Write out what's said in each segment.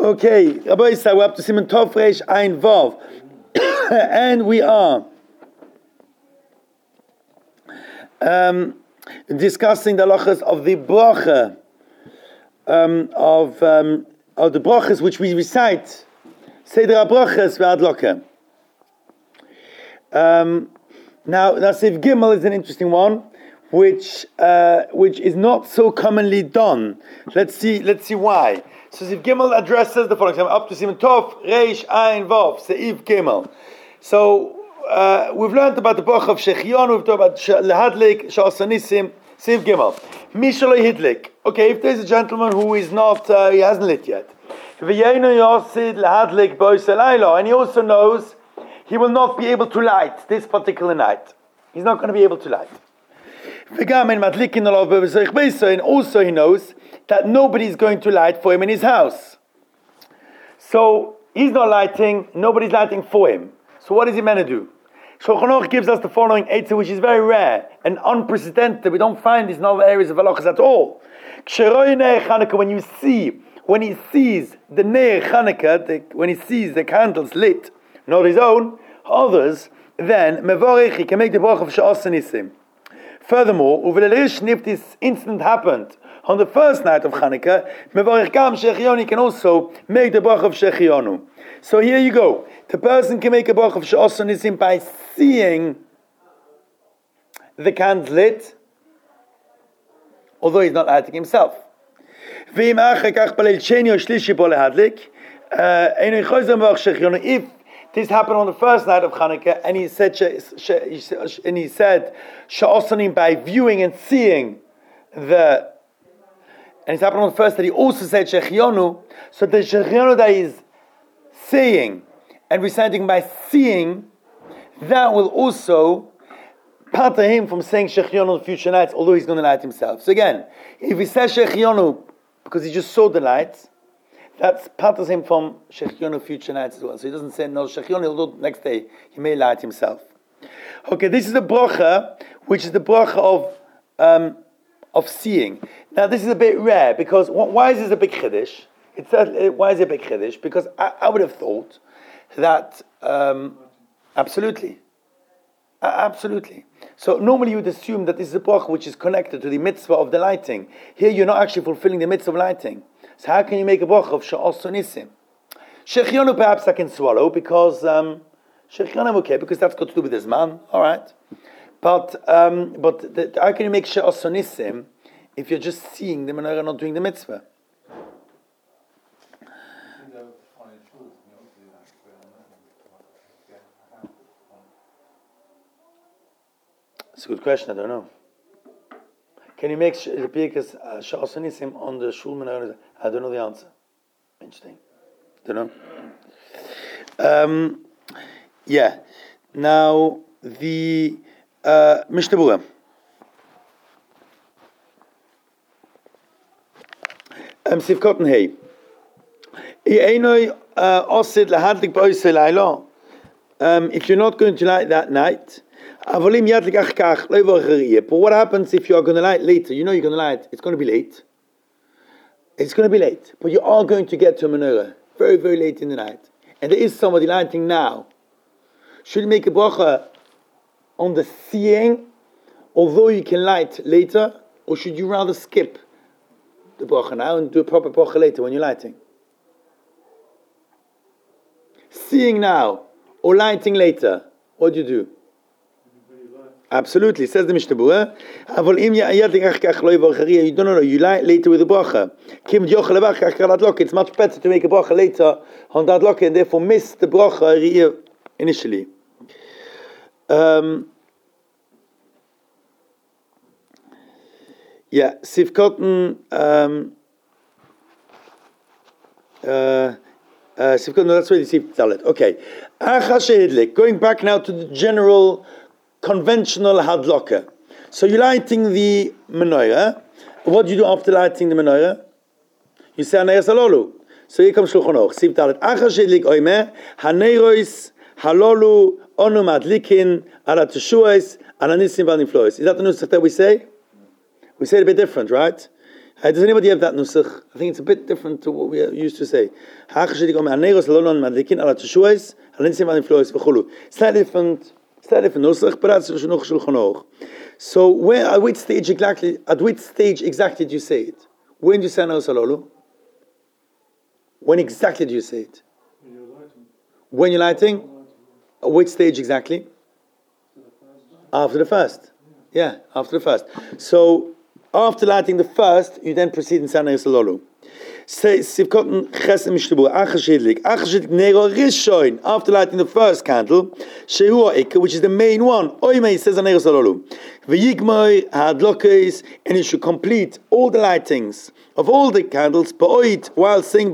Okay, Rabbi Yisrael, we're up to Siman Tov Reish Ein Vav. And we are discussing the halachas of the bracha, of the brachas which we recite, Seder HaBrachas ve'Adloka. Now, Siv Gimel is an interesting one, which is not so commonly done. Let's see why. So Siv Gimel addresses the following. Up to Siman Tov Reish Ein Vav Seif Gimel. So we've learned about the bracha of Shechion. We've talked about Lehadlik Sha'asanisim Siv Gimel. Mishalei Hidlik. Okay, if there's a gentleman who is not, he hasn't lit yet, and he also knows he will not be able to light this particular night. He's not going to be able to light. And also he knows that nobody is going to light for him in his house. So he's not lighting, nobody's lighting for him. So what is he meant to do? Shulchan Aruch gives us the following eitzah, which is very rare and unprecedented. We don't find these in other areas of halachas at all. When he sees the Neir Chanukah, when he sees the candles lit, not his own, others, then mevorich, he can make the bracha of Sha'as Nisim. Furthermore, if this incident happened on the first night of Chanukah, mevorich gam Shechionu, he can also make the bracha of Shechionu. So here you go. The person can make a bracha of Sha'as Nisim by seeing the candles lit, although he's not lighting himself. If this happened on the first night of Chanukah, and he said Sha'asanim by viewing and seeing and it's happened on the first that he also said Shechionu, so the Shechionu that is saying and reciting by seeing, that will also pater him from saying Shechionu on the future nights, although he's going to light himself. So again, if he says Shechionu because he just saw the light, that paters him from Shechionu future nights as well. So he doesn't say no Shechionu, although next day he may light himself. Okay, this is the bracha, which is the bracha of seeing. Now this is a bit rare, because why is this a big chiddush? Why is it a big chiddush? Because I would have thought that absolutely. So normally you would assume that this is a bracha which is connected to the mitzvah of the lighting. Here you're not actually fulfilling the mitzvah of lighting. So how can you make a bracha of Sha'as Nisim? Shechionu perhaps I can swallow, because Shechionu I'm okay, because that's got to do with this man. All right, but how can you make Sha'as Nisim if you're just seeing the menorah, not doing the mitzvah? It's a good question. I don't know. Can you make Sha'as Nisim on the shul menorah? I don't know the answer. Interesting. Don't know. Yeah. Now the Mishnah Berurah. Sivkoten Hey. If you're not going to light that night, but what happens if you are going to light later? You know you're going to light. It's going to be late. But you are going to get to a menorah very, very late in the night, and there is somebody lighting now. Should you make a bracha on the seeing, although you can light later, or should you rather skip the bracha now and do a proper bracha later when you're lighting? Seeing now or lighting later, what do you do? Absolutely, says the Mishnah Berurah. You don't know, you light later with the bracha. It's much better to make a bracha later on that adloka and therefore miss the bracha initially. Sivkoten. Sivkoten. That's really Siv Dalet. Okay. Going back now to the general conventional hadloka. So you're lighting the menorah. What do you do after lighting the menorah? You say Anayas Halolu. So here comes Shulchan Aruch. Siv Dalet. Achas shehidlik oimer haneiros halolu onu madlikin ala teshuos ala nisim v'niflois. Is that the nusach that we say? We say it a bit different, right? Does anybody have that nusach? I think it's a bit different to what we used to say. Slightly different nusach, but that's Shulchan Aruch. So at which stage exactly do you say it? When do you say Aneros Halolu? When exactly do you say it? When you're lighting? At which stage exactly? After the first. Yeah, after the first. So after lighting the first, you then proceed in Aneros Halolu. After lighting the first candle, which is the main one, says and you should complete all the lightings of all the candles while saying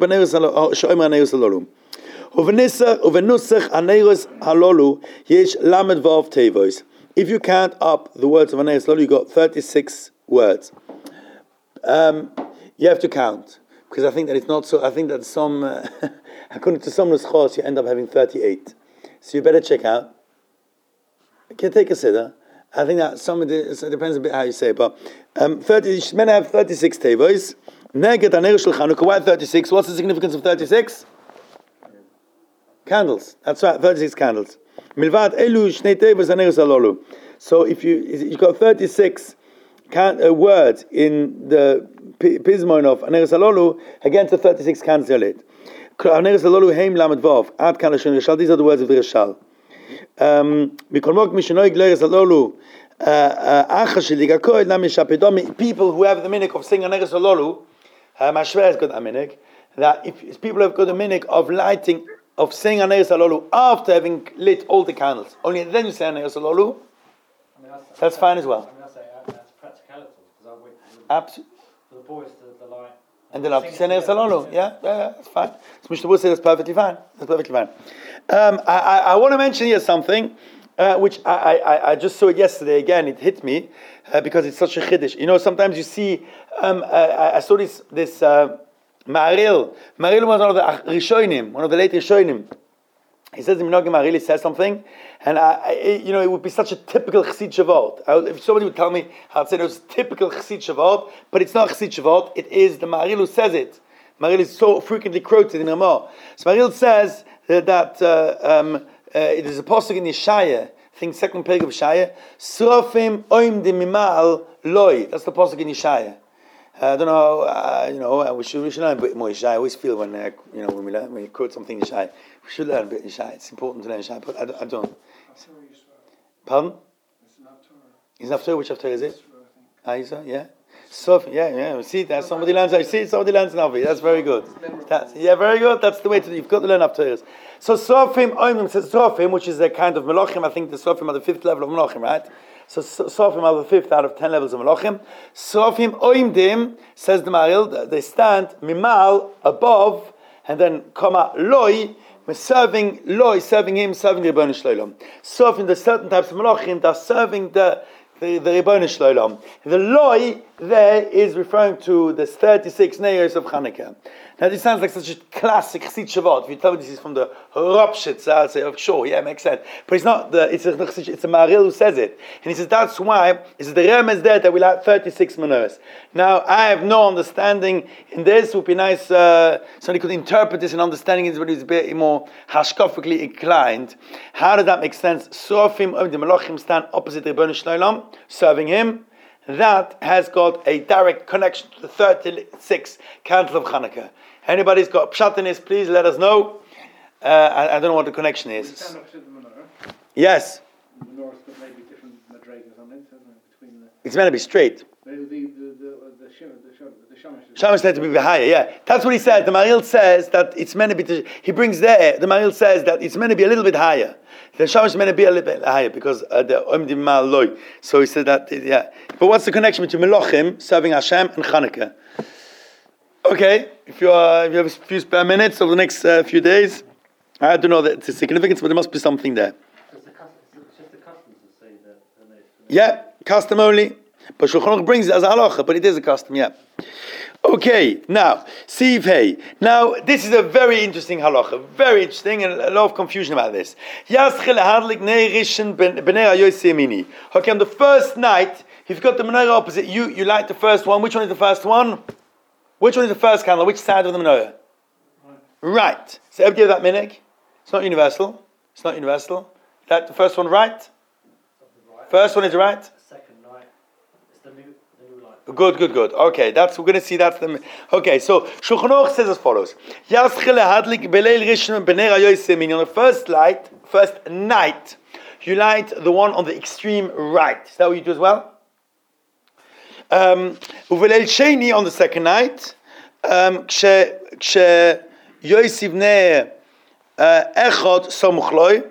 if you count up the words of Aneros Halolu, you got 36 words. You have to count. Because I think that it's not so. I think that some, according to some nuschos, you end up having 38. So you better check out. You can take a siddur. I think that some of it depends a bit how you say it, but 30. You should have 36 tevos. Neged Aneros Shel Chanukah. Why 36? What's the significance of 36? Candles. That's right, 36 candles. Milvad elu shnei tevos Aneros Halolu. So if you got 36 words in the Pismon of Aneros Halolu against the 36 candles you lit. Aneros Halolu heim lamed vav ad kan l'shen Rishal. These are the words of the Rishal. People who have the minhag of singing Aneros Halolu, Mashver has got that minhag, that if people have got the minhag of lighting, of saying Aneros Halolu after having lit all the candles, only then you say Aneros Halolu, that's fine as well. That's practicality, because Absolutely. For the boys, the light. And they'll have to say Aneros Halolu. Yeah, that's fine. So Mishnah Berurah says that's perfectly fine. That's perfectly fine. I want to mention here something which I just saw it yesterday again. It hit me because it's such a chiddush. You know, sometimes you see. I saw this Ma'aril. Ma'aril was one of the Rishonim, one of the late Rishonim. He says in Minhagim Ma'aril, he says something, and it would be such a typical Chassid Shavuot. If somebody would tell me, I'd say it was typical Chassid Shavuot, but it's not Chassid Shavuot. It is the Ma'aril who says it. Ma'aril is so frequently quoted in Ramah. So Ma'aril says that it is a pasuk in Yeshaya, I think second page of Yeshaya, Srofim oim de mimal loy. That's the pasuk in Yeshaya. I don't know. We should learn a bit more Yeshaya. I always feel when we quote something Yeshaya, we should learn a bit Yeshaya. It's important to learn Yeshaya, but I don't. Pardon? It's Haftarah. Which Haftarah is it? Isa, yeah. So yeah. See, that somebody learns. Somebody learns Navi. That's very good. Very good. That's the way to. You've got to learn Haftarahs. So Sofim Oimim says Sofim, which is a kind of Melachim. I think the Sofim are the 5th level of Melachim, right? So Sofim are the 5th out of 10 levels of Melachim. Sofim Oimdim, says the Ma'aril, they stand Mimal above, and then comma Loi, serving him, serving the Rebbeinu Shloim. Sofim, the certain types of Melachim, they're serving the Rebbeinu Shloim. The Loi there is referring to the 36 Neiros of Chanukah. Now this sounds like such a classic Chassid Shavuot. If you tell me this is from the Ropshitz, I'll say, oh, sure, yeah, it makes sense. But it's not it's a Ma'aril who says it. And he says that's why, the Remez there that we'll have 36 menorahs. Now, I have no understanding in this. It would be nice, somebody could interpret this and understanding it, but he's a bit more hashkafically inclined. How does that make sense? Sofim, the Melachim stand opposite the Rebbeinu Shloim, serving him. That has got a direct connection to the 36 candles of Chanukah. Anybody's got pshat in this, please let us know. I don't know what the connection is. Stand opposite the menorah. Yes. The menorah's got maybe different madrigas on it, between the... It's meant to be straight. The shamash. Shamash meant to be higher, yeah. That's what he said. The Ma'aril says that it's meant to be... He brings there, the Ma'aril says that it's meant to be a little bit higher. The shamash is meant to be a little bit higher because the Omdim Mal Loi. So he said that, yeah. But what's the connection between Melachim, serving Hashem, and Chanukah? Okay, if you have a few spare minutes over the next few days, I don't know the significance, but there must be something there. It's just the custom to say that. Yeah, custom only. But Shulchan Aruch brings it as a halacha, but it is a custom, yeah. Okay, now, Siv Hey. Now, this is a very interesting halacha, very interesting, and a lot of confusion about this. Okay, on the first night, you've got the menorah opposite you light the first one. Which one is the first one? Which one is the first candle? Which side of the menorah? Right. So everybody have that minhag? It's not universal. It's not universal. That the first one right? First one is right? Second night, it's the new light. Good. Okay, we're going to see that's the... Okay, so Shulchan Aruch says as follows. Yaschil hadlik beleil rishon b'ner hayosim, meaning on the first night, you light the one on the extreme right. Is that what you do as well? Uveleil sheni on the second night, kshe Yosef ner echad samuch loi,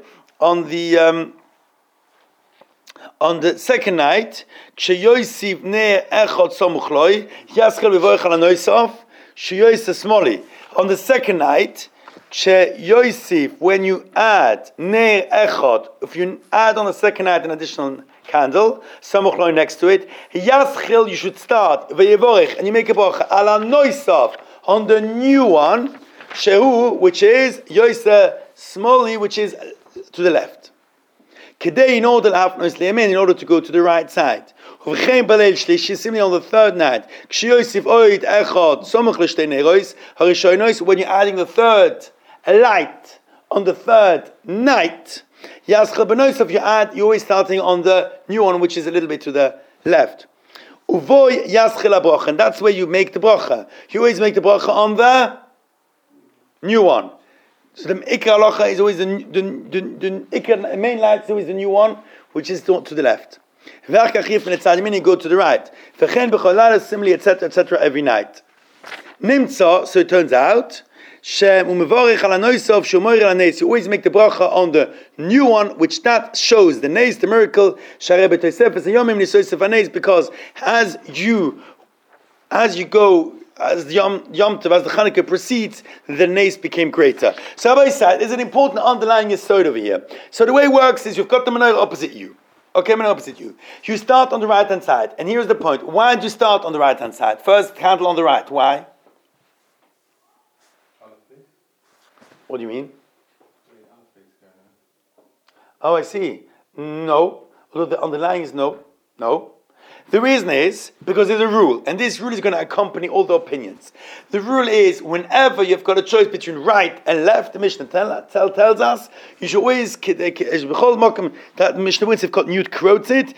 on the second night, kshe ner echad samuch loi, yaschel v'voich al hanoisaf, she smoli. On the second night, when you add ner echad, if you add on the second night an additional candle, samuch loi next to it, yaschel, you should start v'yevorich, and you make a bracha al hanoisaf, on the new one, shehu, which is Yosef smoli, which is to the left. Kedei, in order to go to the right side. Similarly on the third night, when you're adding the third light on the third night, you're always starting on the new one, which is a little bit to the left. And that's where you make the bracha. You always make the bracha on the new one. So the ikar halacha is always the main light is always the new one, which is to the left. You go to the right. Similarly, etc., every night. Nimtza, so it turns out, you always make the bracha on the new one, which that shows the nays, the miracle, because as you go, as the Yom Tov, as the Chanukah proceeds, the nays became greater. So Rabbi said, there's an important underlying yesod over here. So the way it works is you've got the menorah opposite you. Okay, menorah opposite you. You start on the right hand side, and here's the point. Why did you start on the right hand side? First candle on the right. Why? What do you mean? Oh, I see. No. Although the underlying is no. The reason is because there's a rule, and this rule is going to accompany all the opinions. The rule is whenever you've got a choice between right and left, the Mishnah tells us you should always that the Mishnah once have got Newt quotes it.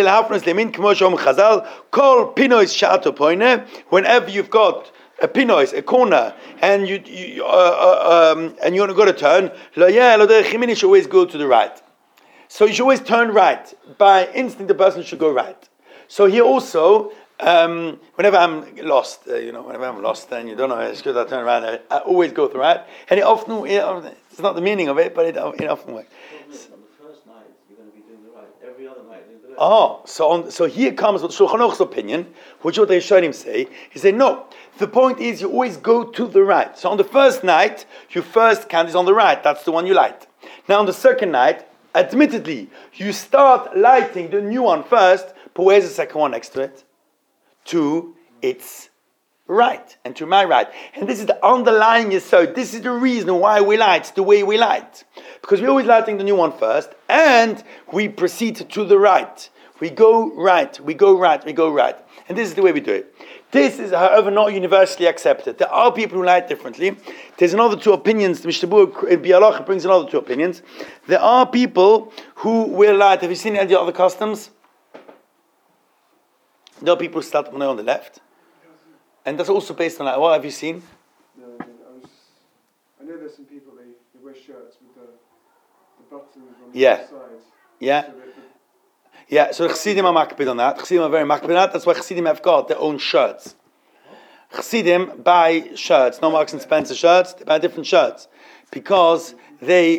Whenever you've got a pinois, a corner, and you want to go to turn, you should always go to the right. So you should always turn right. By instinct, the person should go right. So here also, whenever I'm lost, and you don't know, it's good I turn around, I always go to the right. And it often, it's not the meaning of it, but it often works. On the first night, you're going to be doing the right. Every other night, doing the left. So here comes what Shulchan Aruch's opinion, which what they Rishonim say. He said, no, the point is you always go to the right. So on the first night, your first candle is on the right. That's the one you light. Now on the second night, admittedly, you start lighting the new one first, but where's the second one next to it? To its right, and to my right. And this is the underlying yesod. This is the reason why we light the way we light. Because we're always lighting the new one first, and we proceed to the right. We go right. And this is the way we do it. This is, however, not universally accepted. There are people who light differently. There's another two opinions. The Mishnah in Bialoch brings another two opinions. There are people who will light. Have you seen any other customs? There are people who start on the left. And that's also based on that. What have you seen? No, I know there's some people, they wear shirts with the buttons on the sides. Yeah. Yeah, so Chassidim are makpid on that. Chassidim are very makpid on that. That's why Chassidim have got their own shirts. Chassidim buy shirts, no Marks and Spencer shirts. They buy different shirts because they.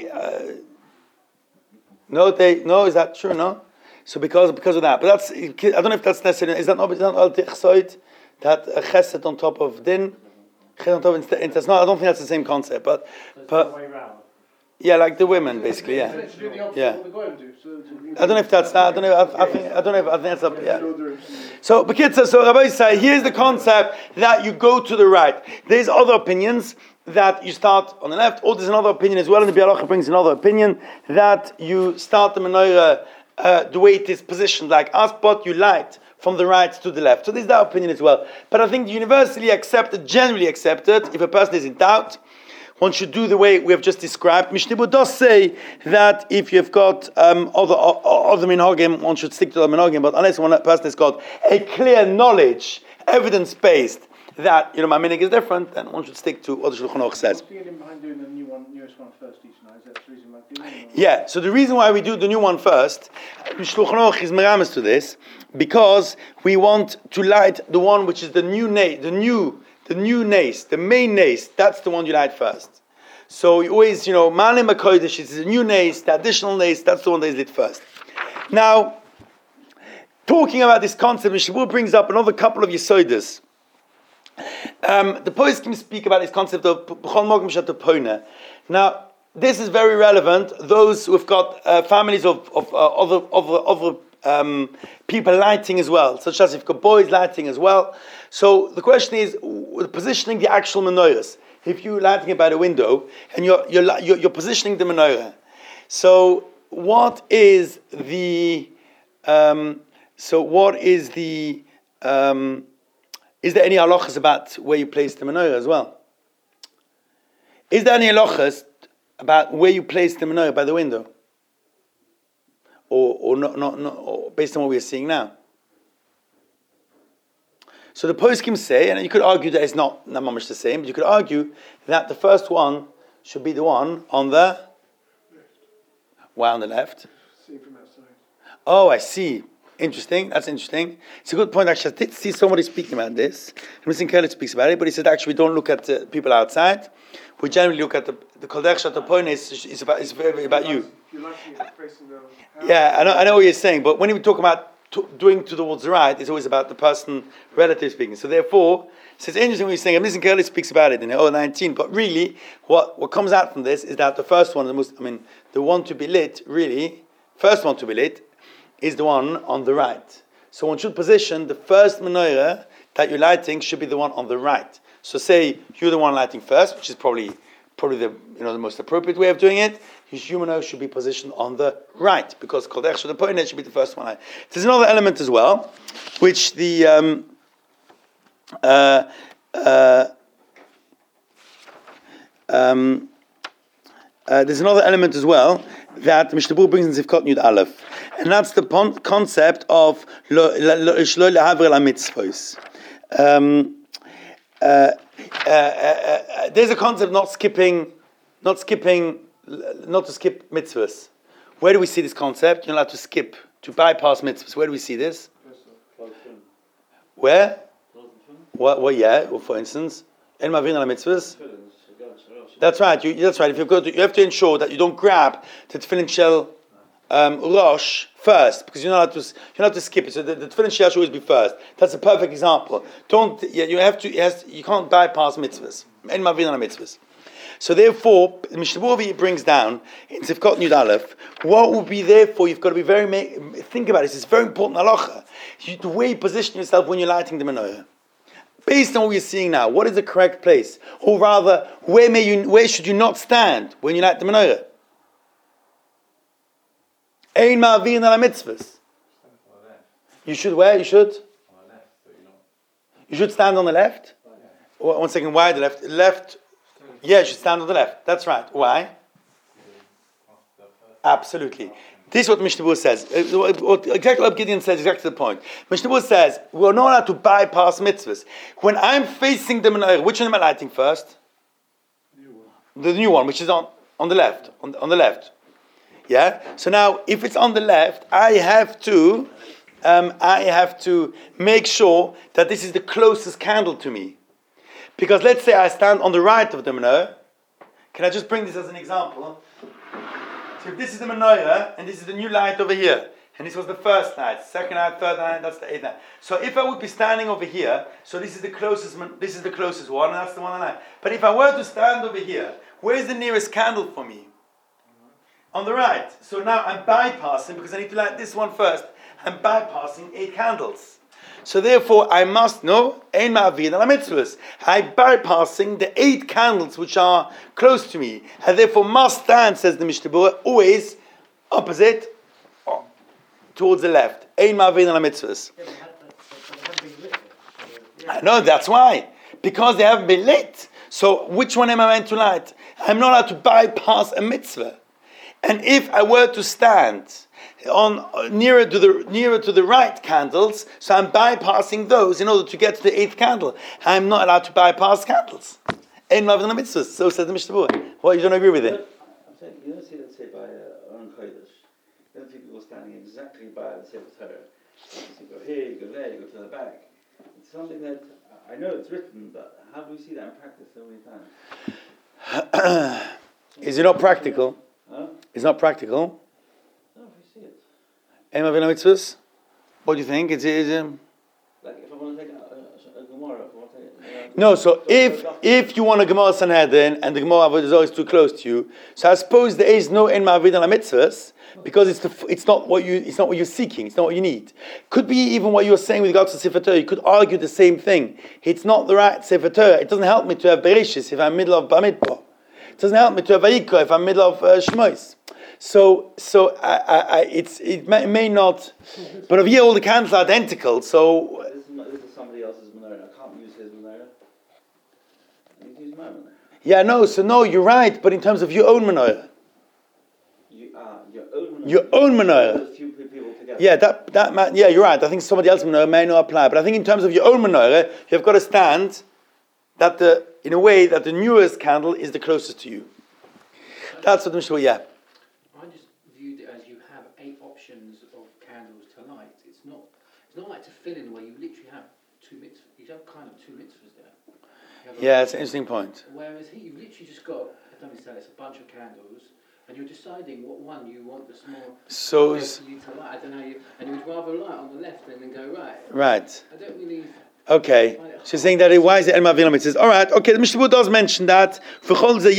Is that true? No. So because of that, but that's, I don't know if that's necessary. Is that not al tichsoid that a chesed on top of din? It's not. I don't think that's the same concept, but the way round. Yeah, like the women, basically. Yeah. Yeah. I don't know if that's that. I think that's up. Yeah. So, Bekitza, so Rabbi say, here's the concept that you go to the right. There's other opinions that you start on the left, or there's another opinion as well, and the Bialoch brings another opinion that you start the menorah the way it is positioned, like Aspot, you light from the right to the left. So this is our opinion as well. But I think universally accepted, generally accepted, if a person is in doubt, one should do the way we have just described. Mishnah Berurah does say that if you've got other minhagim, one should stick to the minhagim, but unless one person has got a clear knowledge, evidence-based, that, my minhag is different, then one should stick to what the Shulchan Aruch says. What's the feeling behind doing the newest one first each night? Is that the reason why doing it? Yeah, so the reason why we do the new one first, Shulchan Aruch is meramis to this, because we want to light the one which is the new nace, the main nace, that's the one you light first. So you always, Malim HaKodesh is the new nace, the additional nace, that's the one that is lit first. Now, talking about this concept, Mishnah Berurah brings up another couple of Yesodas. The poskim speak about this concept of B'chol Mogim Shat Poina. Now, this is very relevant. Those who've got families of other people lighting as well, such as if you've got boys lighting as well. So the question is positioning the actual menorahs. If you're lighting it by the window and you're positioning the menorah. So what is the is there any halachas about where you place the menorah as well? Is there any halachas about where you place the menorah by the window? Or not, or based on what we're seeing now? So the poskim say, and you could argue that it's not much the same, but you could argue that the first one should be the one on the... Why on the left? See from outside. Oh, I see. Interesting. That's interesting. It's a good point. Actually, I did see somebody speaking about this. Mr. Keller speaks about it, but he said actually we don't look at people outside. We generally look at the Kol Derech Shat Poina is very about you. You're liking it facing the house. Yeah, I know what you're saying, but when we talk about doing towards the right, it's always about the person relative speaking. So therefore, it's interesting what you're saying. Mr. Keller speaks about it in 19, but really, what comes out from this is that the first one, the one to be lit, really, first one to be lit, is the one on the right. So one should position the first menorah that you're lighting should be the one on the right. So say you're the one lighting first, which is probably the the most appropriate way of doing it. Your menorah should be positioned on the right because Kol Derech Shat Poina should be the first one. There's another element as well, which the there's another element as well that Mishnah Berurah brings in Zivkot Yud Aleph, and that's the concept of Shlo Lehaver La Mitzvos. There's a concept not to skip mitzvahs. Where do we see this concept? You're allowed to bypass mitzvahs. Where do we see this? Where? Well, yeah. Or for instance, En Mavin Ala Mitzvahs. That's right. That's right. If you have to ensure that you don't grab the tefillin shell rosh first, because you're not allowed to skip it. So the tefillin shell should always be first. That's a perfect example. You can't bypass mitzvahs. En Mavin Ala Mitzvahs. So therefore, Mishnah Berurah brings down in Zivkot Yud Aleph, what would be therefore, you've got to be think about this, it's very important halacha. The way you position yourself when you're lighting the menorah. Based on what we're seeing now, what is the correct place? Or rather, where should you not stand when you light the menorah? Ein ma'avin ala mitzvahs. You should where? You should? On the left, you should stand on the left? One second, why the left? Left. Yeah, you should stand on the left. That's right. Why? Absolutely. This is what Mishnah Berurah says. Exactly what Gideon says, exactly the point. Mishnah Berurah says, we're not allowed to bypass mitzvahs. When I'm facing the menorah, which one am I lighting first? The new one, which is on the left. On the left. Yeah? So now, if it's on the left, I have to make sure that this is the closest candle to me. Because let's say I stand on the right of the menorah. Can I just bring this as an example? So if this is the menorah, and this is the new light over here, and this was the first light, second light, third light, that's the eighth light. So if I would be standing over here, so this is the closest one, and that's the one I light. But if I were to stand over here, where's the nearest candle for me? On the right. So now I'm bypassing, because I need to light this one first, I'm bypassing 8 candles. So therefore, I must know, Ein Ma'avin Ala Mitzvahs. I'm bypassing the 8 candles which are close to me. I therefore must stand, says the Mishnah Berurah, always opposite, towards the left. Ein Ma'avin Ala Mitzvahs. Yeah, we had that I know, that's why. Because they haven't been lit. So which one am I meant to light? I'm not allowed to bypass a mitzvah. And if I were to stand on nearer to the right candles, so I'm bypassing those in order to get to the 8th candle. I'm not allowed to bypass candles. Ein ma'avir mitzvahs. So says the Mishnah Berurah. Well, you don't agree with it? I'm saying, you don't see, let's say, by Aron Kodesh, you don't see people standing exactly by the Sefer Torah. You go here, you go there, you go to the back. It's something that, I know it's written, but how do we see that in practice so many times? Is it not practical? Huh? It's not practical. No, we see it. Ein ma'avir mitzvahs? What do you think? Like if I want to take a Gemara, if I want to take No, so if you want a Gemara Sanhedrin and the Gemara Avodah Zarah is too close to you, so I suppose there is no Ein ma'avir mitzvahs because it's not what you're seeking, it's not what you need. Could be even what you're saying with regards to Sefer Torah. You could argue the same thing. It's not the right Sefer Torah. It doesn't help me to have Bereshis if I'm middle of Bamidbar. It doesn't help me to have Vayikra if I'm middle of Shmos. So it may not, but over here all the candles are identical. So this is somebody else's menorah. I can't use his menorah. I need to use my menorah. yeah, no, you're right. But in terms of your own menorah, Your own menorah. Those few people together. yeah, you're right. I think somebody else's menorah may not apply, but I think in terms of your own menorah, you've got to stand in a way that the newest candle is the closest to you. That's what the Mishnah. Yeah. I just viewed it as you have 8 options of candles to light. It's not like to fill in where you literally have 2 mitzvahs. You have kind of 2 mitzvahs there. Yeah, it's an interesting point. Whereas here you've literally just got, let me say, it's a bunch of candles, and you're deciding what one you want the small. So you to light. I don't know, and you would rather light on the left than go right. right. I don't really. Okay, she's saying that why is it El Ma'avir Mitzvahs? All right, okay, the Mishnah Berurah does mention that. In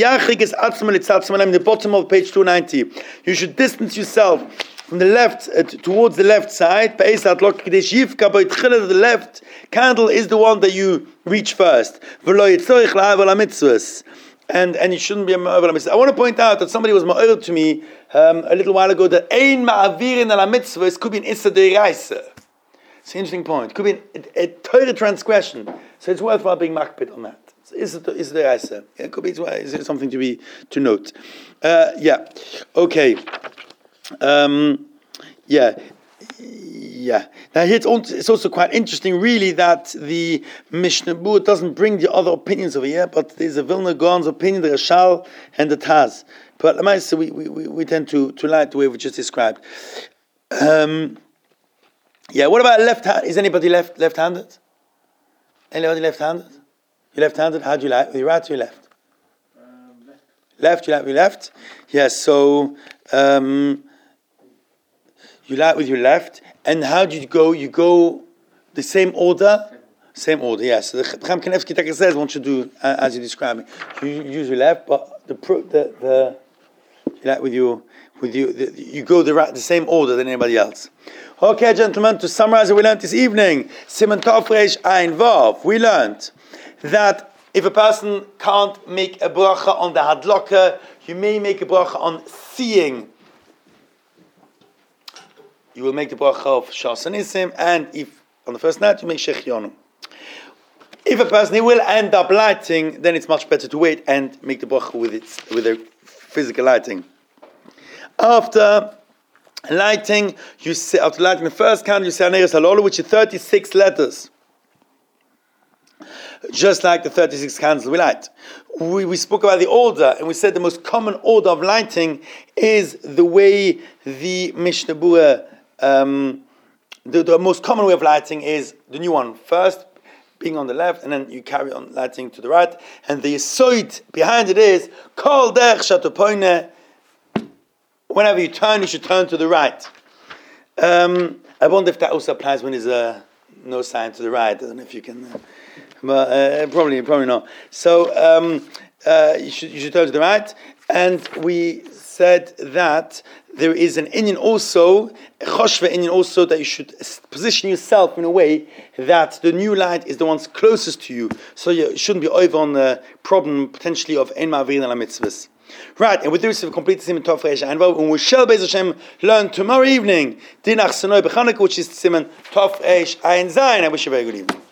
the bottom of page 290, you should distance yourself from the left, towards the left side. The left candle is the one that you reach first. And you shouldn't be a ma'avir mitzvah. I want to point out that somebody was ma'avir to me a little while ago that ein ma'avirin ala mitzvahs could be an issa deiraisa. It's an interesting point. It could be a Torah transgression. So it's worthwhile being makpid on that. Is it the it could be something to note. Yeah. Okay. Yeah. Now here it's also quite interesting, really, that the Mishnah Berurah doesn't bring the other opinions over here, but there's a Vilna Gaon's opinion, the Rashal and the Taz. But we tend to like the way we just described. Yeah, what about left hand? Is anybody left-handed? Anybody left-handed? You left-handed? How do you like? With your right or your left? Left. You like with your left? Yes, so you like with your left. And how do you go? You go the same order? Same order, yes. So the Chaim Kanevsky Taka says one should do as you describe it. You use your left, but you like you go the same order than anybody else. Okay, gentlemen, to summarize what we learned this evening, Siman Tov Reish Ayin Vav, we learned that if a person can't make a bracha on the hadlaka, you may make a bracha on seeing. You will make the bracha of Shas Nisim, and if on the first night you make Shechionu. If a person will end up lighting, then it's much better to wait and make the bracha with a physical lighting. After lighting the first candle, you say Aneres Halolu, which is 36 letters. Just like the 36 candles we light. We spoke about the order, and we said the most common order of lighting is the way the Mishnah Berurah, the most common way of lighting is the new one. First, being on the left, and then you carry on lighting to the right. And the yisoid behind it is, Kol derech shatopoineh. Whenever you turn, you should turn to the right. I wonder if that also applies when there's no sign to the right. I don't know if you can, but probably not. So you should turn to the right. And we said that there is an Inyan also, a choshva Inyan also, that you should position yourself in a way that the new light is the ones closest to you. So you shouldn't be over on the problem potentially of ein ma'avirin ala mitzvahs. Right, and with this we've completed Siman Tov Reish Ayin Vav, and we shall Be'ez Hashem learn tomorrow evening Dinach Sanoi B'Chanukah, which is Siman Tov Reish Ayin Zayin. I wish you a very good evening.